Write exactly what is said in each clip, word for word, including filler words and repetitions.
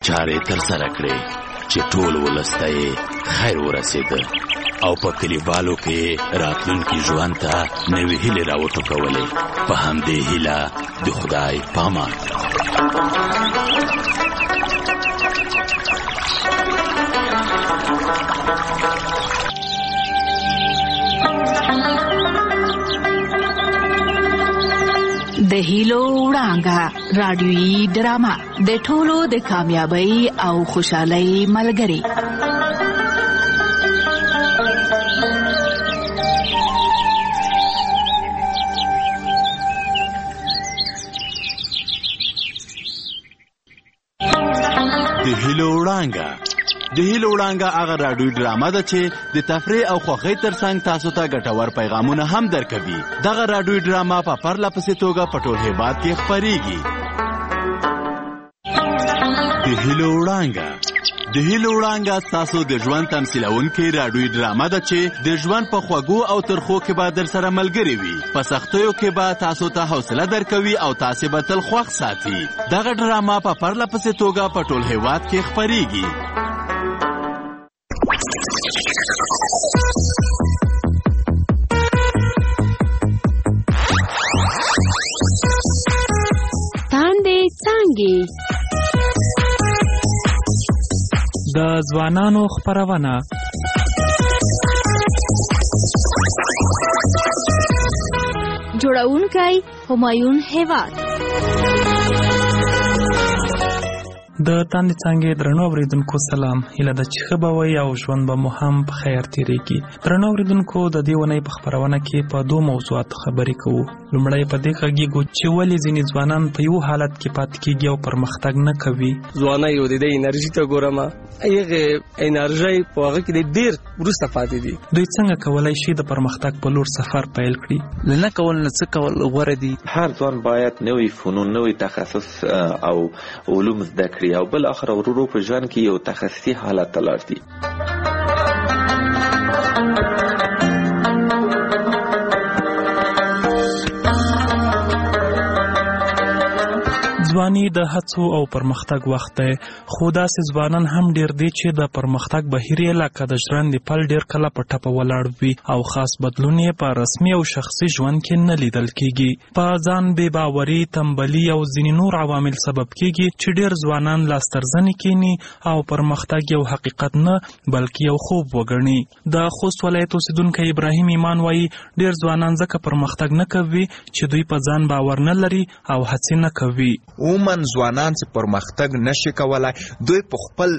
چارې ترسره کړې چې ټول ولس ته یې خیر ورسېده او په کلیوالو کې راتلونکي ژوند ته نوې هیلې راوټوکولې. په همدې هیله د خدای پامان. د هیلو وړانګه رادیویي ډرامه د ټولو د کامیابی او خوشحالۍ ملګری. د هیلو وړانګه د هیلو وړانګه هغه راډیو ډرامه ده چې د تفریح او خوښۍ ترڅنګ تاسو ته ګټور پیغامونه هم درکوي. دغه راډیو ډرامه په پرله پسې توګه په ټول هېواد کې خپرېږي. د هیلو وړانګه د هیلو وړانګه ستاسو د ژوند تمثیلونکې راډیو ډرامه ده چې د ژوند په خوږو او ترخو کې به درسره ملګرې وي. په سختیو کې به تاسو ته حوصله درکوي او تاسې به تل خوښ ساتي. دغه ډرامه په پرله پسې توګه په ټول هېواد کې خپرېږي. تاندې څانګې د ځوانانو خپرونه. جوړونکی همایون هیواد. د تاندې څانګې درنو اوریدونکو سلام. هیله ده چې ښه به وئ او ژوند به مو هم په خیر تېرېږي. درنو اوریدونکو د دې اونۍ په خپرونه کې په دوو موضوعاتو خبرې کوو. لومړی په دې غږیږو چې ولې ځینې ځوانان په یو حالت کې پاتې کېږي او پرمختګ نه کوي. ځوانۍ یو د دې انرژي ته ګورم، هغې انرژۍ په هغه کې ډېر وروسته پاتې دي. دوی څنګه کولی شي د پرمختګ په لور سفر پیل کړي؟ له نه کول نه څه کول غوره دي. هر ځوان باید نوی فنون، نوی تخصص او علوم زده کړي او بل اخر ورورو په ژوند کې یو تخصصي حالت ته لاړ شي. ځواني د هڅو او پرمختګ وخت دی، خو داسې ځوانان هم ډېر دي چې د پرمختګ بهیر یې لکه د ژرندې پل ډېر کله په ټپه ولاړ وي او خاص بدلون یې په رسمي او شخصي ژوند کې نه لیدل کېږي. په ځان بې باوري، تنبلي او ځینې نور عوامل سبب کېږي چې ډېر ځوانان لاسترزنې کېني او پرمختګ یو حقیقت نه بلکې یو خوب وګڼي. د خوست ولایت اوسېدونکی ابراهیم ایمان وایي ډېر ځوانان ځکه پرمختګ نه کوي چې دوی په ځان باور نه لري او هڅې نه کوي. عموما ځوانان چې پرمختګ نشي کولای، دوی په خپل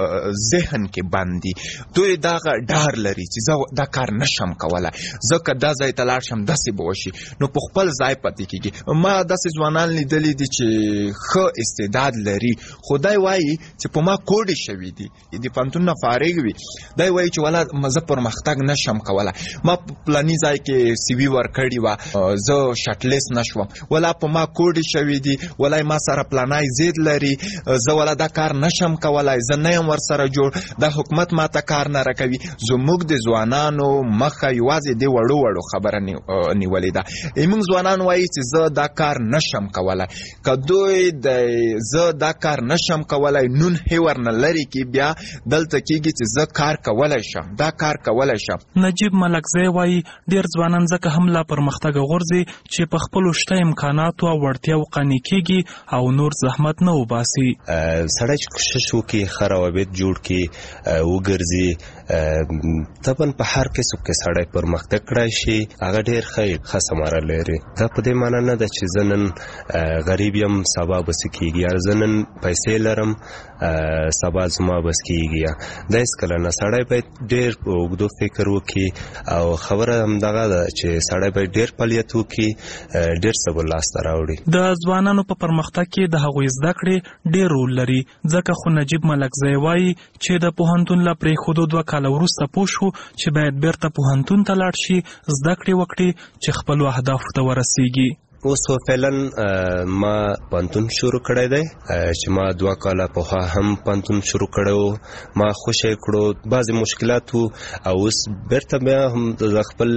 ذهن کې باندې دوی دغه ډار لري چې زه دا کار نشم کولای، ځکه دا ځای ته لاړ شم داسې به وشي، نو په خپل ځای پاتې کېږي. ما داسې ځوانان لیدلي دي چې ښه استعداد لري، خو دی وایي چې په ما کوډې شوي دي، د پوهنتون نه فارغ وي، دی وایي چې ولا زه پرمختګ نشم کولای، ما په پلاني ځای کې سی وي ورکړې وه، زه شټلیست نشوم، ولا په ما کوډې شوي دي، ولا ما سره پلانای زید لري، زه ولا دا کار نشم کولای، زه نه یم ورسره جوړ، دا حکومت ما ته کار نه راکوي. زموږ د ځوانانو مخه یوازې د وړو وړو خبره نیولې ده. موږ ځوانان وایي چې زه دا کار نشم کولای، که دوی د زه دا کار نشم کولای نون هیور نه لري کې بیا دلته کېږي چې زه کار کولی شم، دا کار کولی شم. نجیب ملکزی وایي ډېر ځوانان ځکه هم لا پرمختګ غورځي چې په خپلو شته امکاناتو او وړتیاو قانع کېږي او نور زحمت نه وباسي. سړی چې کوشش وکړي، ښه روابط جوړ کړي، وګرځي، طبعا په هر کسب کې سړی پرمختګ کړی شي، هغه ډېر ښه ښه ثمره لري. دا په دې معنا نه ده چې زه نن غریب یم سبا به څه کېږي، یا زه نن پیسې لرم سبا زما بس کېږي، دا هېڅکله نه. سړی باید ډېر په اوږدو فکر وکړي او خبره همدغه ده چې سړی باید ډېر فعالیت وکړي، ډېر څه به لاسته راوړي. د ځوانانو په پرمختګ کې د هغوی زده کړې ډېر رول لري، ځکه خو نجیب ملکزی وایي چې د پوهنتون له پرېښودو دوه کاله وروسته پوه شو چې باید بیرته پوهنتون ته لاړ شي، زده کړې وکړي چې خپلو اهدافو ته ورسیږي. اوس فعلا ما پانتون شروع کړی دی چې ما دوه کاله پخوا هم پانتون شروع کړی ما خوشی کړو بعضې مشکلات وو او اوس بیرته بیا هم د خپل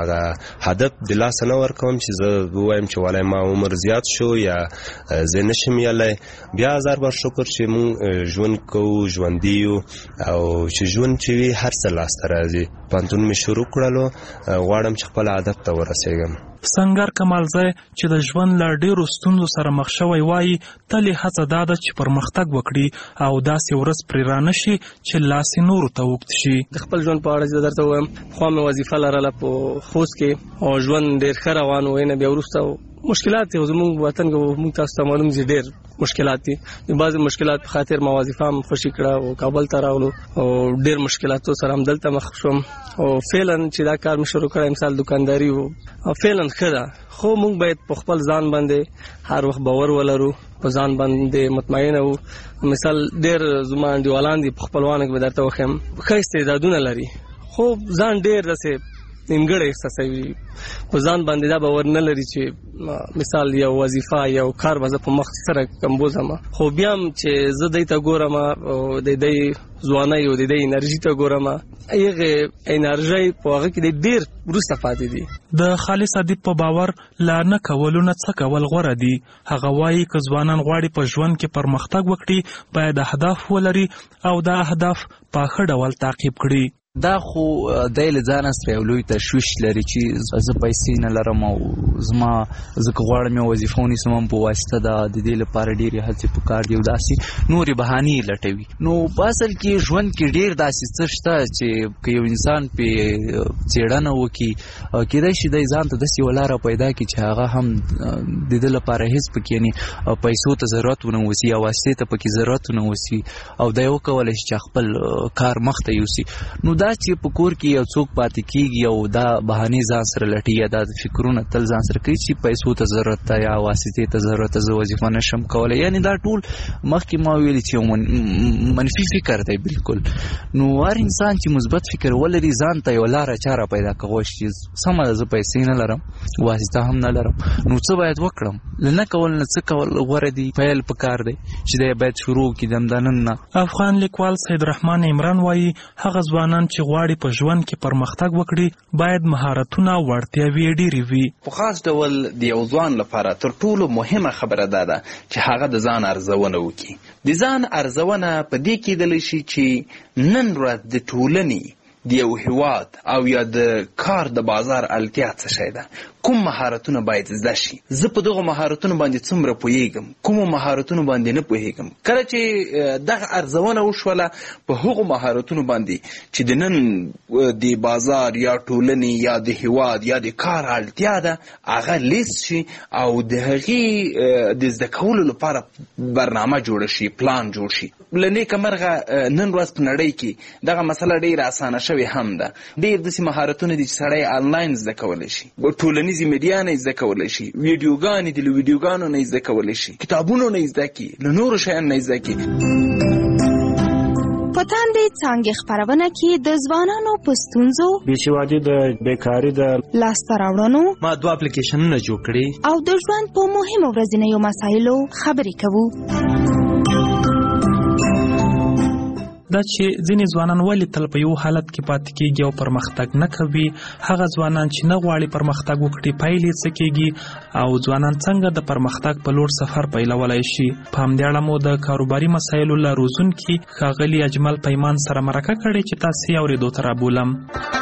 هدف د لاسه نه ورکوم چې زه ووایم چې والی ما عمر زیات شو یا زه نشم یلی بیا هزار بار شکر چې مونږ ژوند کوو ژوندي یو او چې ژوند چې وي هر څه لاسته راځي پانتون مې شروع کړلو غواړم چې خپل هدف ته ورسېږم. سنگر کمالزی چې د ژوند له ډېرو ستونزو سره مخ شوی وایي تل یې هڅه دا ده چې پرمختګ وکړي او داسې ورځ پرې رانشي چې لاس یې نورو ته اوږد شي. د خپل ژوند په اړه چې درته ووایم پخوا مې وظیفه لرله په خوست کې او ژوند ډېر ښه روان و نه بیا وروسته مشکلات دي زموږ وطن کې موږ تاسو ته معلوم دي ډېر مشکلات دي د بعضې مشکلات په خاطر ما وظیفه هم خوشي کړه او کابل ته راغلو او ډېر مشکلاتو سره هم دلته مخ شوم او فعلا چې دا کار مې شروع کړی مثال دکانداري و او فعلا ښه ده خو موږ باید په خپل ځان باندې هر وخت باور ولرو په ځان باندې مطمئنه وو مثال ډېر زما انډیوالان دي په خپلوانو کې به درته وښیم ښه استعدادونه لري خو ځان ډېر داسې نیمګړی احساسوي په ځان باندې دا باور نه لري چې مثال یو وظیفه یو کار به زه په مخ سره کمبوزم خو بیا هم چې زه دی ته ګورم او د دی ځوانۍ او د دی انرژي ته ګورم هغې انرژۍ په هغه کې د ډېر وروسته پاتې دي. د خالص ادیب په باور لا نه کولو نه څه کول غوره دي. هغه وایي که ځوانان غواړي په ژوند کې پرمختګ وکړي باید اهداف ولري او دا اهداف په ښه ډول تعقیب کړي. دا خو دی له ځانه سره یو لوی تشویش لري چې زه پیسې نه لرم او زما زه که غواړم یو وظیفه ونیسم هم په واسطه ده د دې لپاره ډېرې هڅې پکار دي او داسې نورې بهانې یې لټوي. نو په اصل کې ژوند کې ډېر داسې څه شته چې که یو انسان پې څېړنه وکړي کېدای شي دی ځان ته داسې یوه لاره پیدا کړي چې هغه هم د ده لپاره هېڅ پکې یعنې پیسو ته ضرورت ونه اوسي یا واسطې ته پکې ضرورت ونه اوسي او دی وکولی شي چې خپل کار مخته یوسي. نو دا چې په کور کې یو څوک پاتې کېږي او دا بهانې ځان سره لټي یا دا فکرونه تل ځان سره کوي چې پیسو ته ضرورت ده یا واسطې ته ضرورت ده زه وظیفه نشم کولی یعنې دا ټول مخکې ما ویلي چې یو منفي فکر دی بلکل. نو هر انسان چې مثبت فکر ولري ځان ته یو لاره چاره پیدا کولی شي سمه ده زه پیسې نه لرم واسطه هم نه لرم نو څه باید وکړم له نه کول نه څه کول غوره دي پیل پکار دی چې دی باید شروع کړي د همدا نن نه. افغان لیکوال سید رحمان عمران وایي هغه ځوانان چې غواړي په ژوند کې پرمختګ وکړي باید مهارتونه وړتیاوې ډېرې وي. په خاص ډول د یو ځوان لپاره تر ټولو مهمه خبره دا ده چې هغه د ځان ارزونه وکړي. د ځان ارزونه په دې کېدلی شي چې نن ورځ د ټولنې د یو هیواد او یا د کار د بازار اړتیا څه شی ده کوم مهارتونه باید زده شي زه په دغو مهارتونو باندې څومره پوهیږم کومو مهارتونو باندې نه پوهیږم. کله چې دغه ارزونه وشوله په هغو مهارتونو باندې چې د نن د بازار یا ټولنې یا د هیواد یا د کار اړتیا ده هغه لیست شي او د هغې د زده کولو لپاره برنامه جوړه شي پلان جوړ شي. له نیکه مرغه نن ورځ په نړۍ کې دغه مسله ډېره اسانه شوې هم ده. ډېر داسې مهارتونه دي چې سړی آنلاین زده کولی شي ټولنیزې میډیا نه زده کولی شي ویډیوګانې دي له ویډیوګانو نه زده کولی شي کتابونو نه زده کړي له نورو شیانو نه زده کړي. په تاندې څانګې خپرونه کې د ځوانانو په ستونزو بېسوادي د بیکاري د لاسته راوړنو ما دوه اپلیکیشنونه جوړ کړي او د ژوند په مهمو ورځنیو مسایلو خبرې کوو. دا چې ځینې ځوانان ولې تل په یو حالت کې پاتې کېږي او پرمختګ نه کوي هغه ځوانان چې نه غواړي پرمختګ وکړي پایلې څه کېږي او ځوانان څنګه د پرمختګ په لور سفر پیلولی شي. په همدې اړه مو د کاروباري مسایلو له روزونکي ښاغلي اجمل پیمان سره مرکه کړې چې تاسې یې اورېدو ته رابولم.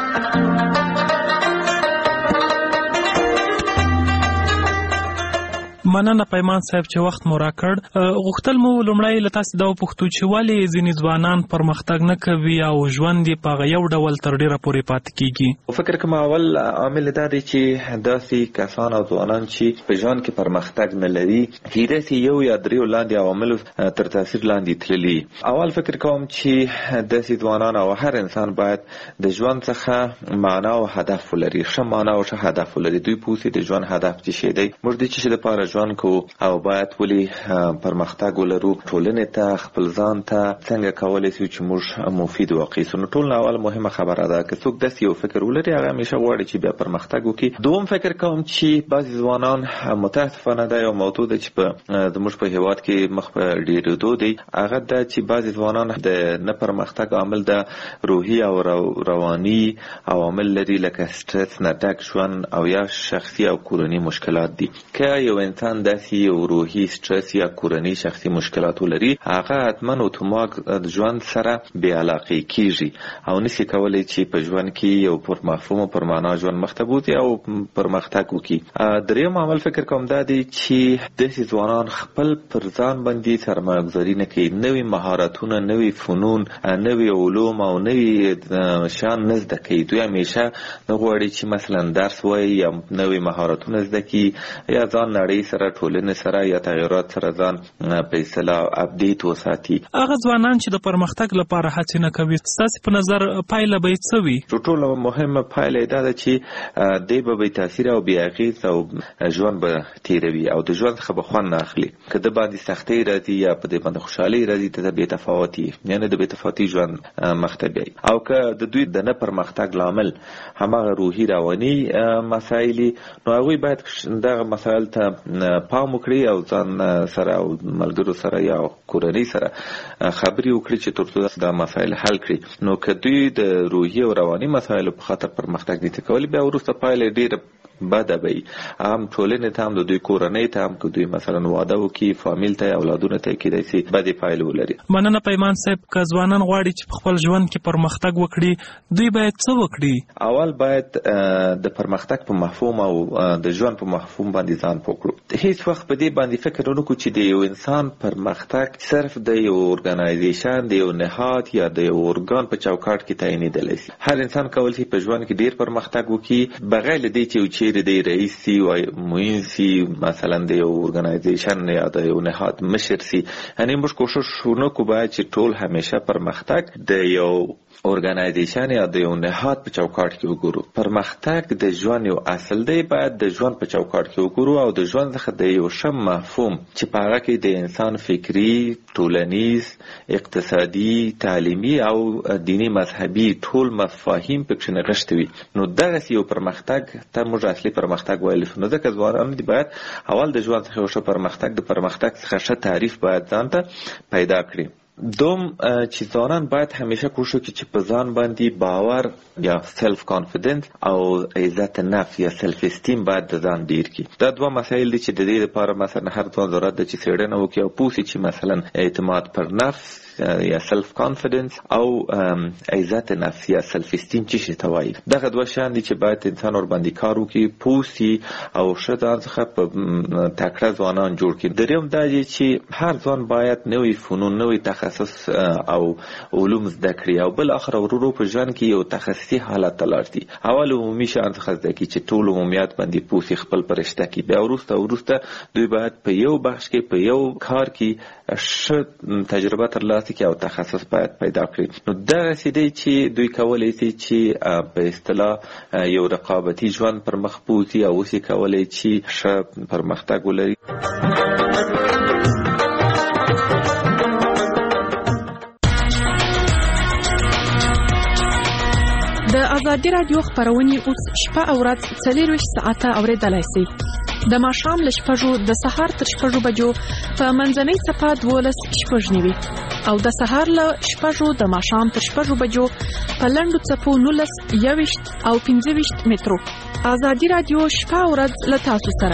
مننه پیمان صاحب چې وخت مو راکړ. غوښتل مو لومړی له تاسې دا وپوښتو چې ولې ځینې ځوانان پرمختګ نه کوي او ژوند یې په هغه یو ډول تر ډېره پورې پاتې کېږي. فکر کوم اول عامل دا دی چې داسې کسان او ځوانان چې په ژوند کې پرمختګ نه لري کېدای شي یو یا دریو لاندې عواملو تر تاثیر لاندې تللي. اول فکر کوم چې داسې ځوانان او هر انسان باید د ژوند څخه معنا او هدف ولري ښه معنا او ښه هدف ولري. دوی پوهېږي د ژوند هدف څه شی دی موږ د څه شي دپاره ژوند ژوند کوو او باید ولې پرمختګ ولرو، ټولنې ته خپل ځان ته څنګه کولی شو چې موږ مفید واقع سو. نو ټول اول مهمه خبره ده که څوک داسې یو فکر ولري هغه همیشه غواړي چې بیا پرمختګ وکړي. دوم فکر کوم چې بعضې ځوانان متاسفانه دا یو موضوع ده چې په زموږ په هېواد کې مخ په ډېرېدو دی، هغه ده چې بعضې ځوانان د نه پرمختګ عامل د روحي او رواني عوامل لري لکه سټرس نه ډک ژوند او یا شخصي او کورني مشکلات دي. که یو انسان داسې یو روحي سټرس یا کورني شخصي مشکلات ولري هغه حتما اتومات د ژوند سره بې علاقې کېږي او نشي کولی چې په ژوند کې یو پر مفهوم او پر معنا ژوند مخته بوځي او پرمختګ وکړي. دریم عامل فکر کوم دا دی چې داسې ځوانان خپل پر ځان باندې سرمایه‌ګذاري نه کوي، نوي مهارتونه، نوي فنون، نوي علوم او نوي شیان نه زده کوي. دوی همیشه نه غواړي چې مثلا درس وایي یا نوي مهارتونه زده کړي یا ځان نړۍ سره، ټولنې سره یا تغیرات سره ځان په اصطلاح اپډیټ وساتي. هغه ځوانان چې د پرمختګ لپاره هڅې نه کوي، ستاسې په نظر پایله به یې څه وي؟ ټولو مهمه پایله دا ده چې دی به بې تاثیره او بې اغېزه او ژوند به تېروي او د ژوند څخه به خوند نه اخلي. که د باندې سختۍ راځي یا په دې باندې خوشحالۍ راځي ته د بې تفاوتي یعنې د بې تفاوتي ژوند مخته بیایي. او که د دوی د نه پرمختګ لامل هماغه روحي رواني مسایل نو هغوی باید دغه مسایل ته پام وکړي او ځان سره او ملګرو سره یا کورنۍ سره خبرې وکړي چې تر څو دا مسایل حل کړي. نو که دوی د روحي او رواني مسایلو په خاطر پرمختګ نشي کولی بیا وروسته پایله ډېره بده به هم ټولنې ته هم د دوی کورنۍ ته هم که دوی مثلا واده وکړي فامیل ته اولادونه ته کېدای شي بدې پایلې ولري. مننه پیمان صاحب. که ځوانان غواړي چې په خپل ژوند کې پرمختګ وکړي دوی باید څه وکړي؟ اول باید د پرمختګ په مفهوم او د ژوند په مفهوم باندې ځان پوه کړو. هیڅ وخت په دې باندې فکر ونه کړو چې د یو انسان پرمختګ صرف د یو ارګنایزیشن، د یو نهاد یا د یو ارګان په چوکاټ کې تعینېدلی شي. هر انسان کولی شي په ژوند کې ډېر پرمختګ وکړي بغیر له دې چې د رئیس سی و معین سی مثلا د یو ارګنایزیشن یا د یو نهاد مشر سی. یعنی موږ کوشش وکړو باید چې ټول همیشه پرمختګ د یو ارګنایزیشن یا د یو نهاد په چوکاټ کې وګورو. پرمختګ د ژوند یو اصل دی، باید د ژوند په چوکاټ کې وګورو او د ژوند څخه د یو ښه مفهوم چې په هغه کې د انسان فکري، ټولنیز، اقتصادي، تعلیمي او دینی مذهبي ټول مفاهیم پکې نغښتي وي. نو دغسې یو پرمختګ ته موږ اصلي پرمختګ ویلی شو. نو ځکه ځوانان دي باید اول د ژوند څخه یو ښه پرمختګ د پرمختګ څخه ښه تعریف باید ځان ته پیدا کړي. دوم چې ځوانان باید همیشه کوشش وکړي چې په ځان باندې باور یا سلف کانفیډنس او عزت نفس یا سلف استیم باید د ځان ډیر کړي. دا دوه مسایل دي چې د دې لپاره مثلا هر ځوان ضرورت ده چې څېړنه وکړي او پوه شي چې مثلا اعتماد پر نفس یا سلف کانفیډنس او عزت نفس یا سلف استیم چې شي ته وایي. دغه دوه شیان دي چې باید انسان ور باندې کار وکړي، پوه شي او ښه ځان څخه په تکړه ځوانان جوړ کړي. دریم دا دی چې هر ځوان باید نوي فنون، نوي تخصص او علوم زده کړي او بل اخر ورو په ژوند کې یو تخصصي حالت ته لاړ شي. اول عمومي شیان څخه زده کړي چې ټول عمومیات باندې پوه شي، خپل په رشته کې. بیا وروسته وروسته دوی باید په یو بخش کې په یو کار کې ښه تجربه ترلاسه کړي او تخصص باید پیدا کړي. نو دغسې دی چې دوی کولی شي چې په اصطلاح یو رقابتي ژوند پر مخ بوځي او اوس یې کولی چې ښه پرمختګ ولري. د ازادي راډیو خپرونې اوس شپه او ورځ څلېرویشت ساعته اورېدلی شئ. د ماښام له شپږو د سهار تر شپږو بجو په منځنۍ څپه دولس شپږ نوي او د سهار له شپږو د ماښام تر شپږو بجو په لنډو څپو نولس یوویشت او پنځه ویشت مترو. ازادي راډیو شپه او ورځ له تاسو سره.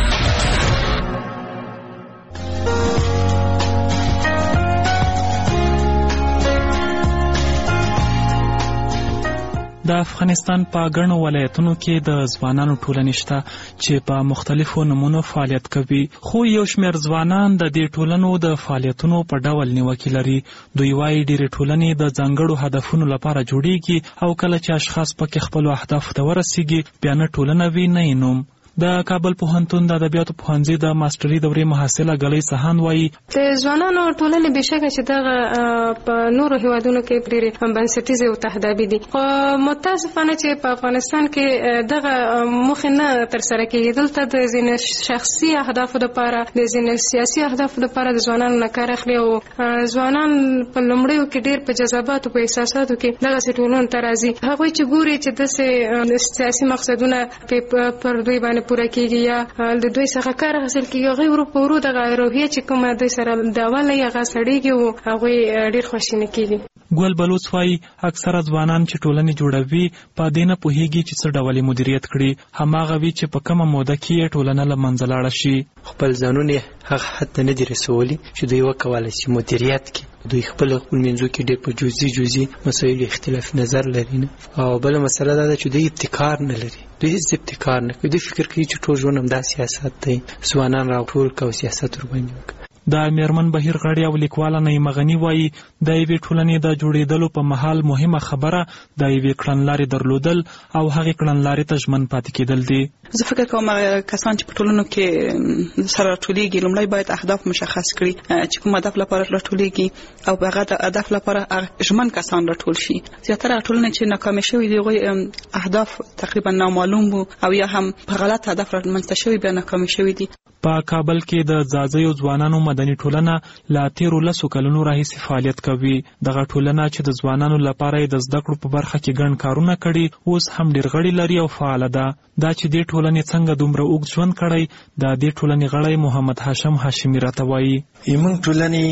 د افغانستان په ګڼو ولایتونو کې د ځوانانو ټولنې شته چې په مختلفو نمونو فعالیت کوي، خو یو شمېر ځوانان د دې ټولنو د فعالیتونو په ډول نیوکې لري. دوی وایي ډېرې ټولنې د ځانګړو هدفونو لپاره جوړیږي او کله چې اشخاص پکې خپلو اهدافو ته ورسیږي بیا نه ټولنه وي نه یې نوم. د کابل پوهنتون د ادبیاتو پوهنځي د ماستري دورې محصله ګلۍ سهان وایي د ځوانانو ټولنې بشکه چې دغه په نورو هیوادونو کې ډېرې بنسټیزې او تهدابي دي، خو متاسفانه چې په افغانستان کې دغه موخې نه ترسره کېږي. دلته د ځینې شخصي اهدافو لپاره، د ځینې سیاسي اهدافو لپاره د ځوانانو نه کار اخلي او ځوانان په لومړیو کې ډېر په جذباتو په احساساتو کې دغسې ټولنو ته راځي. هغوی چې ګوري چې داسې سیاسي مقصدونه پر دوی باندې پوره کېږي یا د دوی څخه کار حاصل کېږي، هغوی ورو په ورو دغه روحیه چې کومه دوی سره د اوله یې هغه سړېږي او هغوی ډېر خواشیني کېږي. ګل بلوڅ وایي اکثره ځوانان چې ټولنې جوړوي په دې نه پوهېږي چې څه ډول یې مدیریت کړي، هماغه وي چې په کومه موده کې یې ټولنه له منځه لاړه شي. خپل ځانونه هغه حد ته نه دي رسولي چې دوی وکولی شي مدیریت کړي. دوی خپل خپل منځو کې ډېر په جزئي جزئي مسایلو اختلاف نظر لري نه. او بله مسله دا ده چې دوی ابتکار نه لري، دوی هیڅ ابتکار نه کوي. دوی فکر کوي چې ټول ژوند همدا سیاست دی، ځوانان راټول کړه او سیاست ورباندې وکړه. د میرمن بهیر غړي او لیکواله نعیمه غني وایي د یوې ټولنې د جوړېدلو په مهال مهمه خبره د یوې کړنلارې درلودل او هغې کړنلارې ته ژمن پاتې کېدل دي. زه فکر کوم کسان چې په ټولنو کې سره راټولېږي لومړی باید اهداف مشخص کړي چې کوم هدف لپاره راټولېږي او په هغه هدف لپاره ژمن کسان راټول شي. زیاتره ټولنې چې ناکامې شوي دي هغوی اهداف تقریبا نامعلوم وو او یا هم په غلط هدف رامنځته شوي بیا ناکامې شوي دي. په کابل کې د ځاځیو ځوانانو مدني ټولنه لا تیرو لسو کلونو راهیسې فعالیت کوي. دغه ټولنه چې د ځوانانو لپاره یې د زده کړو په برخه کې ګڼ کارونه کړي اوس هم ډېر غړي لري او فعاله ده. دا چې دې ټولنې څنګه دومره اوږد ژوند کړی د دې ټولنې غړی محمد هاشم هاشمي راته وایي. موږ ټولنې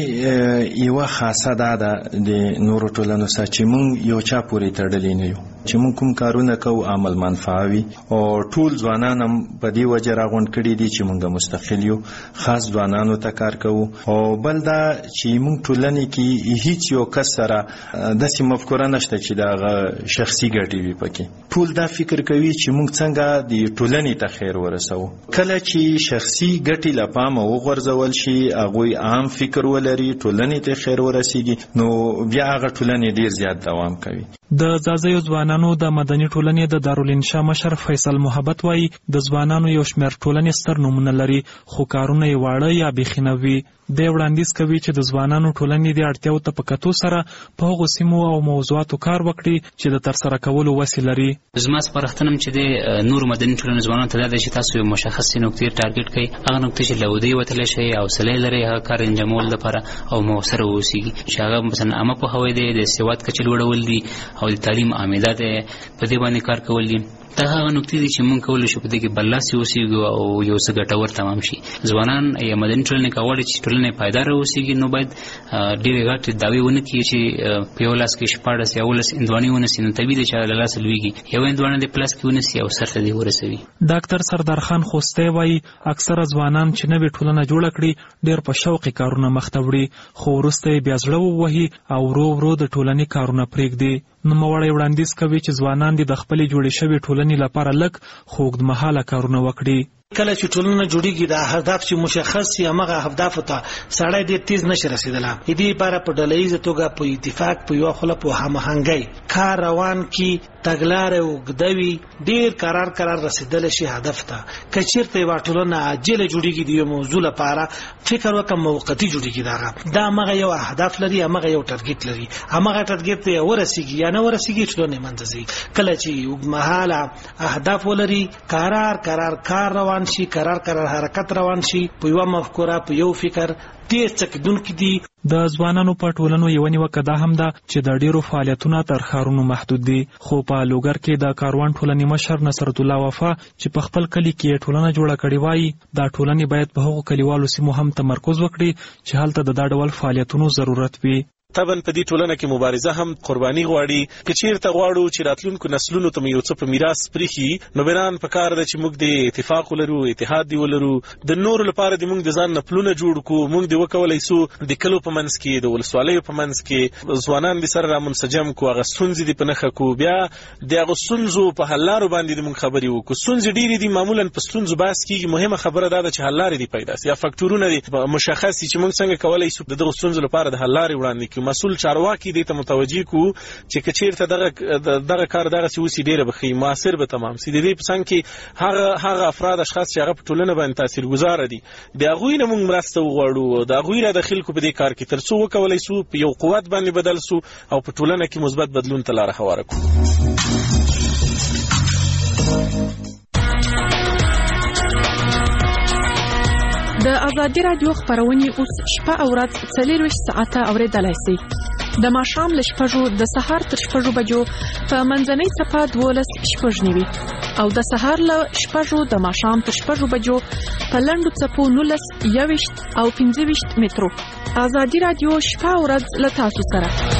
یوه خاصه دا ده د نورو ټولنو سره چې موږ یو چا پورې تړلي نه یو، چې موږ کوم کارونه کوو عمل منفعه وي او ټول ځوانان هم په دې وجه راغونډ کړي دي چې موږ مستقل یو، خاص ځوانانو ته کار کوو. او بل دا چې موږ ټولنې کې هیڅ یو کس سره داسې مفکوره نشته چې دغه شخصي ګټې وي پکې. ټول دا فکر کوي چې موږ څنګه د ټولنې ته خیر ورسوو. کله چې شخصي ګټې له پامه وغورځول شي، هغوی عام فکر ولري، ټولنې ته خیر ورسیږي، نو بیا هغه ټولنې ډېر زیات دوام کوي. د ځاځیو ځوانانو د مدني ټولنې د دارالانشا مشر فیصل محبت وایي د ځوانانو یو شمېر ټولنې ستر نومونه لري خو کارونه یې واړه یا بیخي نه وي. دی وړاندیز کوي چې د ځوانانو ټولنې د اړتیاو ته په کتو سره په هغو سیمو او موضوعاتو کار وکړي چې د ترسره کولو وسې لري. زما سپارښتنه چې د نورو مدني ټولنو ځوانانو ته دا ده چې تاسو یو مشخصې نقطې ټارګټ کړئ، هغه نقطې چې له ودې وتلی شئ، حوصله لرئ هغه کار انجامولو لپاره او مؤثره واوسیږي، چې هغه مثلا عامه پوهاوی دی، د سواد کچې لوړول دي او د تعلیم عامده دی، په دې باندې کار کول دي. دا هغه نقطې دي چې موږ کولی شو په دې کې برلاسي اوسېږو او یو څه ګټور تمام شي. ځوانان یا مدني ټولنې که غواړي چې ټولنه یې پایداره اوسېږي نو باید ډېرې غټې دعوې ونه کړي چې په یو لاس کې شپاړس یا اوولس هندواڼې ونیسي، نو طبیعي دی چې له لاسه لوېږي. یو هندواڼه دې په لاس کې ونیسي او سر ته دې ورسوي. ډاکټر سردار خان خوستی وایي اکثره ځوانان چې نوې ټولنه جوړه کړي ډېر په شوقې کارونه مخته وړي، خو وروسته یې بیا زړه ووهي او ورو ورو د ټولنې کارونه پرېږدي. نوموړی وړاندیز کوي چې ځوانان دې د خپلې جوړې شوې ټولنې لپاره لږ خو اوږدمهاله کارونه وکړي. کله چې ټولنه جوړیږي د اهداف چې مشخص شي هغه اهدافو ته سړی ډېر تیز نشي رسیدلی. دې لپاره په ډلهییزه توګه په اتفاق په یوه خوله په هماهنګۍ کار روان کړي، تګلارې اوږده وي، ډېر قرار قرار رسیدلی شي هدف ته. که چېرته یوه ټولنه عاجله جوړیږي د یو موضوع لپاره فکر وکړه موقتي جوړیږي، دغه دا همغه یو اهداف لري، همغه یو ټارګټ لري، همغه ټارګټ ته یې ورسیږي یا نه ورسیږي ټولنه یې منځه ځي. کله چې اوږدمهاله اهداف ولري، قرار قرار کار روان شي، قرار قرار حرکت روان شي، په یو مفکوره په یو فکر ډېر څکیدونکي دي. د ځوانانو په ټولنو یوه نیوکه دا هم ده چې د ډېرو فعالیتونه تر ښارونو محدود دي. خو په لوګر کې د کاروان ټولنې مشر نصرت الله وفا چې په خپل کلي کې یې ټولنه جوړه کړې وایي دا ټولنې باید په هغو کلیوالو سیمو هم تمرکز وکړي چې هلته د دا ډول فعالیتونو ضرورت وي. طبعا په دې ټولنه کې مبارزه هم قرباني غواړي. که چیرته غواړو چې راتلونکو نسلونو ته یو څه په میراث پریښي، نو بنان په کار ده چې موږ د اتفاق ولرو، اتحاد دی ولرو، د نورو لپاره د موږ د ځان نه پلونه جوړ کړو. موږ د وکولای سو د کلو په منځ کې، د ولسوالیو په منځ کې ځوانان د سره رامنسجم کړو، هغه ستونزې دې په نښه کړو، بیا د هغو ستونزو په حل لارو باندې د موږ خبرې وکړو. ستونزې ډېرې دي، معمولا په ستونزو بحث کېږي، مهمه خبره دا ده چې حل لارې دي پیدا سي یا فکټورونه دي مشخص دي چې موږ څنګه کولی سو د دغو ستونزو لپاره د حل لارې وړاندې کړو. کو مسول چارواکي دې ته متوجي کو چې کچیرته دغه دغه کار دغه سی وسی ډیره بخي موثر به تمام سي دې په څنګه کې هغه هغه افراد اشخاص چې هغه په ټولنه باندې تاثیرګذار دي د هغوی نه موږ مرسته وغواړو د هغوی را داخل کو په دې کار کې ترڅو وکولای سو په یو قوت باندې بدل سو او په ټولنه کې مثبت بدلون ته لار هواره کړو. د ازادي رادیو خبرونه اوس شپه او ورځ څلور ساعته اوریدلای شئ. د ماښام له شپږو د سهار تر شپږو بجو په منځنۍ صفه دولس شپږ نیوي او د سهار له شپږو د ماښام تر شپږو بجو په لنډو څپو نولس یوویشت او پنځه ویشت مترو. ازادي رادیو شپه او ورځ له تاسو سره.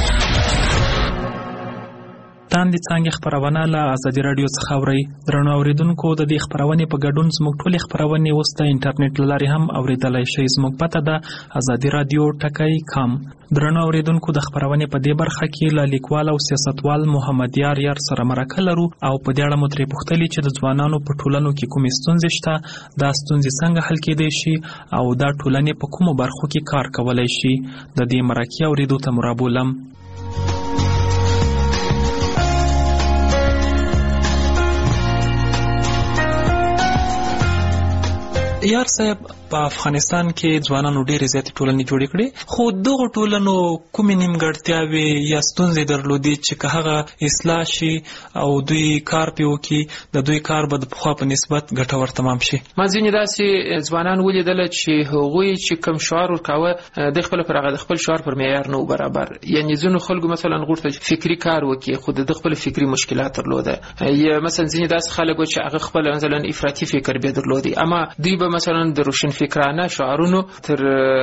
تاندې څنګه خبرونه له ازادي رادیو څخه اوري. درنو اوریدونکو د دې خبرونه په ګډون زموږ ټولې خبرونه اوس د انټرنیټ لارې هم اوریدلای شئ. زموږ پته ده ازادي رادیو ټکای کام. درنو اوریدونکو د خبرونه په دې برخه کې له لیکوال او سیاستوال محمد یار یار سره مرکه لرو او په دې اړه مو ترې پوښتلي چې د ځوانانو په ټولنو کې کومې ستونزې شته، دا ستونزې څنګه حل کېدای شي او دا ټولنې په کومو برخو کې کار کولای شي. د دې مرکې اوریدو ته مرابولم. یار صاحب، په افغانستان کې ځوانانو ډېرې زیاتې ټولنې جوړې کړې، خو دغو ټولنو کومې نیمګړتیاوې یا ستونزې درلودې چې که هغه اصلاح شي او دوی کار پرې وکړي، د دوی کار به د پخوا په نسبت ګټور تمام شي. ما ځینې داسې ځوانان ولیدل چې هغوی چې کوم شعار ورکاوه د خپل پر هغه د خپل شعار پر معیار نه برابر. یعنی ځینو خلکو مثلا غوښتل فکری کار وکړي خو د خپل فکری مشکلات درلوده، یا مثلا ځینې داسې خلک چې هغه خپل مثلا افراطي فکر به درلودي، اما دوی به مثلا د روشن فکرانه شعارونو تر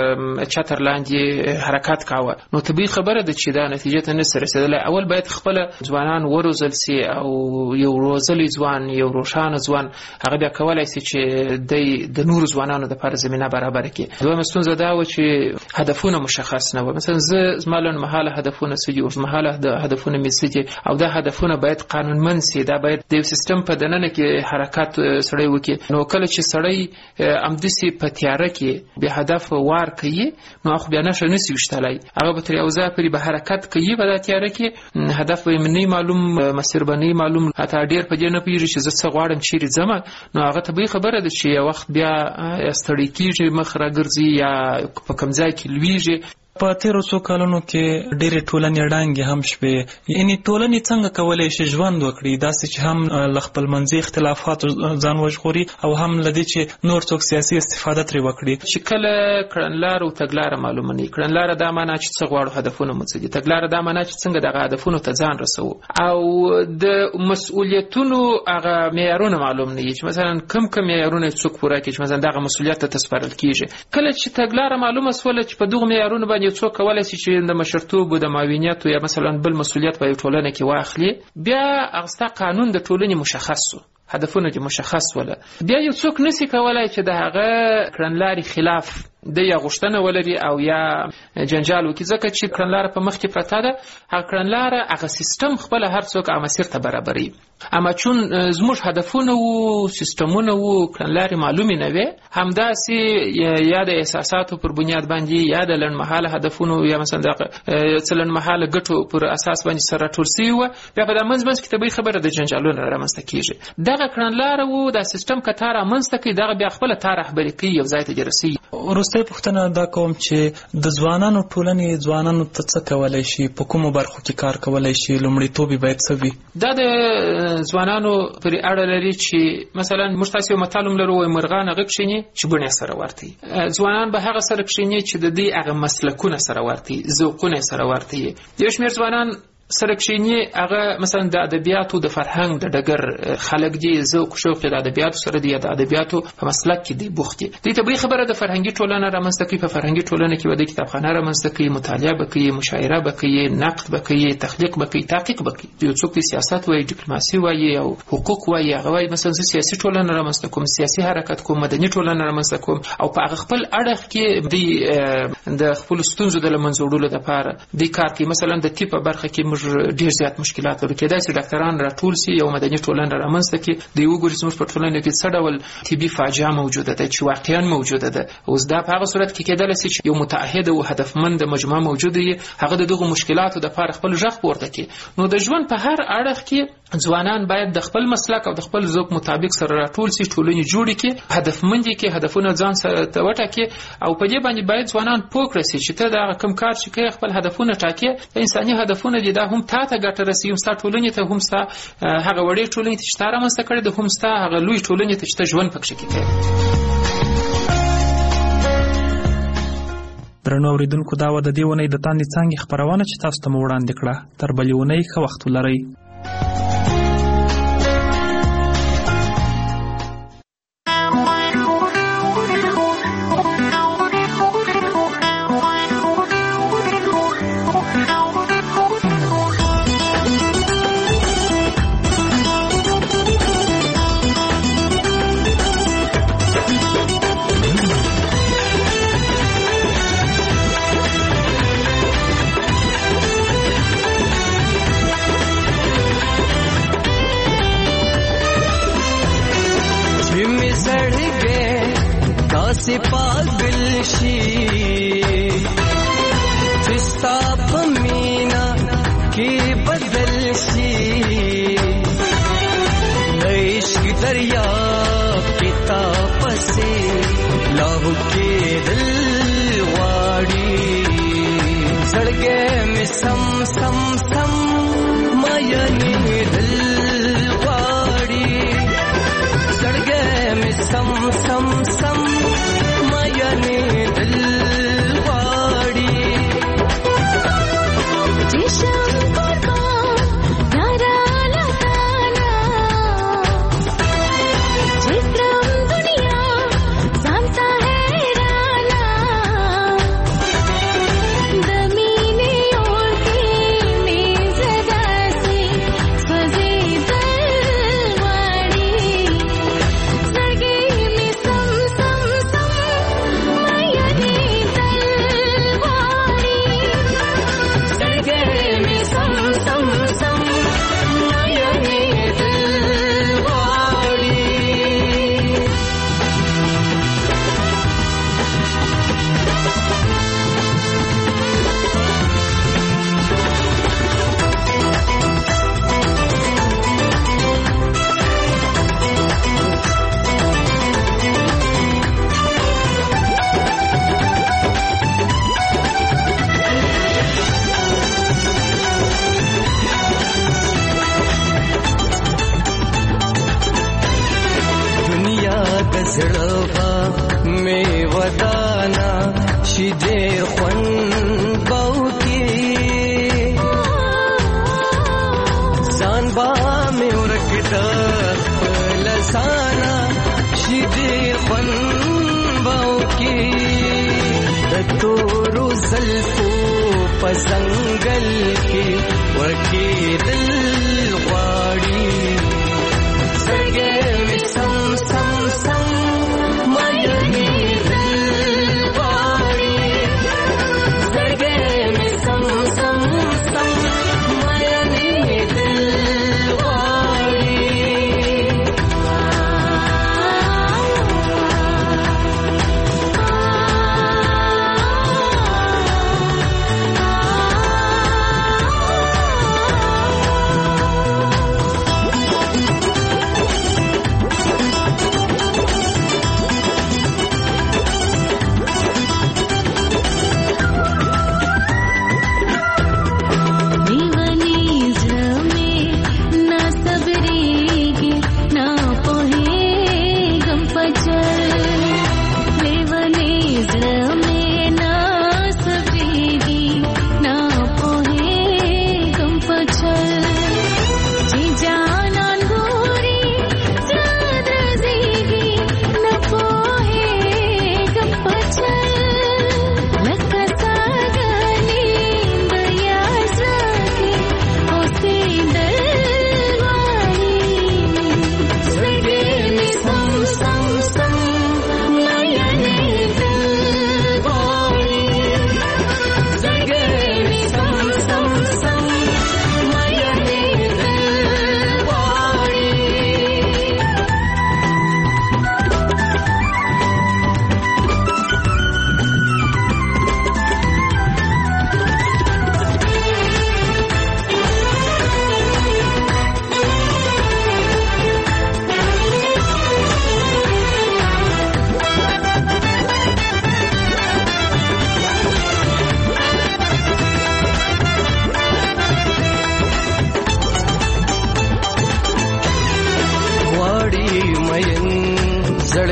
چتر لاندې حرکت کاوه. نو طبیعي خبره ده چې دا نتیجه ته نسي رسیدلی. اول باید خپل ځوانان وروزل سي او یو روزلی ځوان، یو روښانه ځوان هغه بیا کولای سي چې د نورو ځوانانو دپاره زمینه برابره کړي. دویمه ستونزه دا وه چې هدفونه مشخص نه وه. مثلا زه زما لنډمهاله هدفونه څه دي، اوږدمهاله هدفونه مې څه دي، او دا هدفونه باید قانونمند سي. دا باید د یو سیستم په دننه کې حرکت سړی وکړي. نو کله چې سړی امدسي په تیاره کې به هدف وار کوي، نو خو بیا نشه نسی وشتلای، هغه به تر یو ځای پورې به حرکت کوي په تیاره کې، هدف به نه معلوم، مسیر به نه معلوم، حتی ډیر په دې نه پیږي چې زه څه غواړم چیرې ځم. نو هغه طبیعي خبره ده چې یو وخت بیا ستړی کېږي، مخ راګرځي یا په کوم ځای کې لویږي. په تیرو څو کلونو کې ډېرې ټولنې ړانګې هم شوې. یعنې ټولنې څنګه کولی شي ژوند وکړي داسې چې هم له خپلمنځي اختلافاتو ځان وژغوري او هم له دې چې نور څوک سیاسي استفاده ترې وکړي. چې کله کړنلاره او تګلاره معلومه نه وي، کړنلاره دا معنا چې څه غواړو، هدفونه مو څه دي، تګلاره دا معنا چې څنګه دغه هدفونو ته ځان رسوو، او د مسؤلیتونو هغه معیارونه معلوم نه وي چې مثلا کم کم معیارونه څوک پوره کړي چې مثلا دغه مسؤلیت ته سپارل کېږي. کله چې تګلاره معلومه سوله چې په دغو معیارونو باندې څوک کولای شي چې د مشرتوب او د معاونیت یا مثلا بل مسؤلیت په ټولنه کې واخلي، بیا هغه قانون د ټولنې مشخص شو، هدفونه دې مشخص وله، بیا یو څوک نسی کولای چې د هغه کړنلارې خلاف د یا غوښتنه ولري او یا جنجال وکړي، ځکه چې کړنلاره په مخ کې پرته ده. هغه کړنلاره هغه سیستم خپل هر څوک هغه مسیر ته برابري، اما چون زموږ هدفونه وو، سیستمونه وو، کړنلارې معلومې نه وې، همداسې یا د احساساتو پر بنیاد باندې یا د لنډمهاله هدفونو یا مثلا د څه لنډمهاله ګټو پر اساس باندې سره راټول سوي وه، بیا په دا منځ منځ کې طبیعي خبره د جنجالونه رامنځته کېږي. دغه کړنلاره وو، دا سیستم که تا رامنځته کوي، دغه بیا خپله تا رهبري کوي، یو ځای ته دې رسوي. وروستۍ پوښتنه دا کوم چې د ځوانانو ټولنې ځوانانو ته څه کولی شي، په کومو برخو کې کار کولی شي، لومړیتوب یې باید څه وي؟ دا د ځوانانو پرې اړه لري چې مثلا موږ تاسې یو متل هم لرو، وایي مرغان هغه کښېني چې بڼې سره ورته وي. ځوانان به هغه سره کښېني چې د دوی هغه مسلکونه سره ورته وي، ذوقونه سره ورته وي. یو شمېر ځوانان سره کښېني هغه مثلا د ادبیاتو د فرهنګ د ډګر خلک دي، ذوق شوق د ادبیاتو سره دی، د ادبیاتو په مسلک کې دی بوخت دي. دوی طبیعي خبره د فرهنګي ټولنه رامنځته کوي، په فرهنګي ټولنه کې به د کتابخانه رامنځته کوي، مطالعه به کوي، مشاعره به کوي، نقد به کوي، تخلیق به کوي، تحقیق به کوي. یو څوک سیاست وایي، ډیپلوماسي وایي او حقوق وایي، هغه وایي مثلا زه سیاسي ټولنه رامنځته کوم، سیاسي حرکت کوم، مدني ټولنه رامنځته کوم، او په هغه خپل اړخ کې دوی د خپلو ستونزو د له منځه وړلو دپاره دوی کار کوي. مثلا د طب په برخه کې موږ موږ ډیر زیات مشکلات ورو کېدای شي ډاکټران راټول سي یو مدني ټولنه رامنځته کړي د یو ګوري زموږ په ټولنه کې څه ډول طبي فاجعه موجوده ده چې واقعا موجوده ده. اوس دا په هغه صورت کې کېدای شي چې یو متعهد او هدفمند مجموعه موجوده وي هغه د دغه مشکلاتو د لپاره خپل ژغ پورته کړي. نو د ژوند په هر اړخ کې ځوانان باید د خپل مسلک او د خپل ذوق مطابق سره راټول سي، ټولنې جوړې کړي، هدفمند کې هدفونه ځان سره وټاکي او په دې باندې باید ځوانان پوه کړي چې ته دا کوم کار چې کوي خپل هدفونه ټاکي، انساني هدفونه دي دا هم تا ته ګټه رسوي، هم ستا ټولنې ته، هم ستا هغه وړې ټولنې ته چې تا رامنځته کړې ده، هم ستا هغه لوی ټولنې ته چې ته ژوند پکښې کوې. درنو اورېدونکو، دا وه د دې اونۍ د تاندې څانګې خپرونه چې تاسو ته مو وړاندې کړه. تر بلې اونۍ ښه وخت ولرئ. से पागल शी जिस्ता पमीना के बदल शी इश्क दरिया पिता पसे लाहू के दिल वाड़ी सड़गे में सम सम सम मायने दिल वाड़ी सड़गे में सम सम सम मायने दिल वाड़ी जिशम कुर्बान नारा लगाना जित्रम दुनिया जानता है राना दमीने और के में जदा से सजे दलवाड़ी सगे में सम सम सम मायने दलवाड़ी सगे में सम सम सम मायने दलवाड़ी. दुनिया दजड़वा में वदाना शिदे ख्वन बाउकी जानबा में उरकदा लसाना शिदे ख्वन बाउकी तोरो ज़ल्फो पसंगल के वके दिल वाड़ी सगे में सम सम सम मायने दिल वाड़ी सगे में सम सम सम मायने दिल वाड़ी.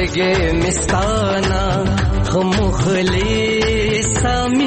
زړګې مستانا خمخلې سامي